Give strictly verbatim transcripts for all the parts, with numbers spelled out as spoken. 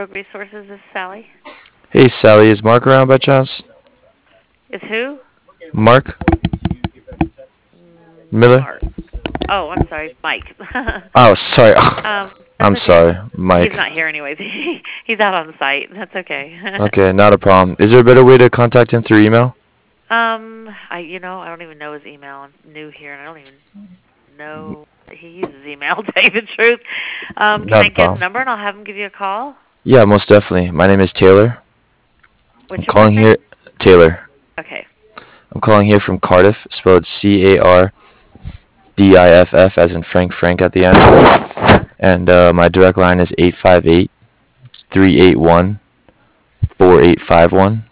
Rogue Resources. This is Sally. Hey Sally, is Mark around by chance? Is who? Mark Mm, Miller? Mark. Oh, I'm sorry, Mike. Oh, sorry. um, that's I'm okay. sorry, He's Mike. not here anyways. He's out on site. That's okay. Okay, not a problem. Is there a better way to contact him through email? um, I you know I don't even know his email. I'm new here, and I don't even know he uses email. To tell you the truth. Um, can Not I a get his problem. number and I'll have him give you a call? Yeah, most definitely. My name is Taylor. I'm What's your calling first name? here. Taylor. Okay. I'm calling here from Cardiff, spelled C A R D I F F, as in Frank Frank at the end. Uh-huh. And uh, my direct line is eight five eight, three eight one, four eight five one.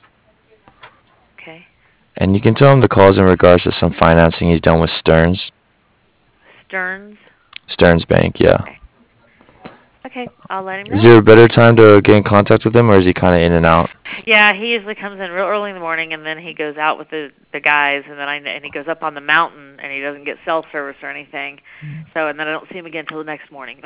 Okay. And you can tell him the calls in regards to some financing he's done with Stearns. Stearns. Stearns Bank, yeah. Okay. Okay. I'll let him Is know. there a better time to get in contact with him, or is he kind of in and out? Yeah, he usually comes in real early in the morning, and then he goes out with the the guys, and then I and he goes up on the mountain, and he doesn't get cell service or anything. So, and then I don't see him again until the next morning.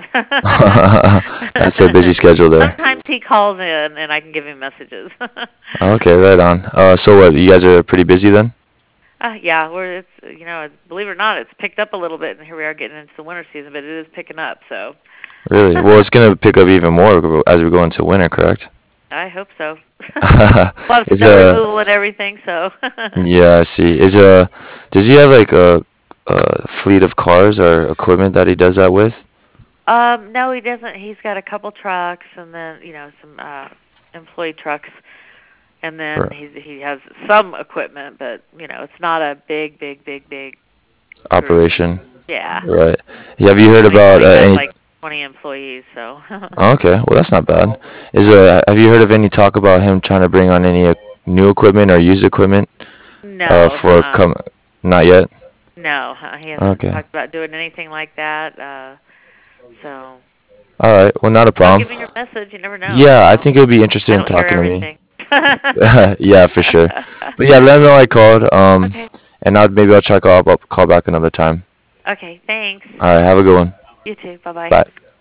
That's a busy schedule there. Sometimes he calls in, and I can give him messages. Okay, right on. Uh, so what? You guys are pretty busy then? uh, yeah, we're it's you know, believe it or not, it's picked up a little bit, and here we are getting into the winter season, but it is picking up. So. Really? Well, it's gonna pick up even more as we go into winter, correct? I hope so. A lot of Is snow uh removal and everything, so. yeah, I see. Is uh does he have like a, a fleet of cars or equipment that he does that with? um, no, he doesn't. He's got a couple trucks, and then you know some uh, employee trucks, and then Or he he has some equipment, but you know it's not a big, big, big, big group. operation? Yeah. Right. Yeah, have you heard Well, he about uh, only has any? like twenty employees, so. Oh, okay, well that's not bad. Is uh have you heard of any talk about him trying to bring on any uh, new equipment or used equipment uh No, for uh, come? Not yet. no, uh, he hasn't Okay. talked about doing anything like that. Uh, so. All right. Well, not a I'll problem. give him your message. You never know, you Yeah, I know. think he'll be interested I in don't hear talking to me. everything. Yeah, for sure. But yeah, let him know I called. Um, Okay. and I'll maybe I'll try call up, call back another time. Okay, thanks. All right. Have a good one. You too. Bye-bye. Bye.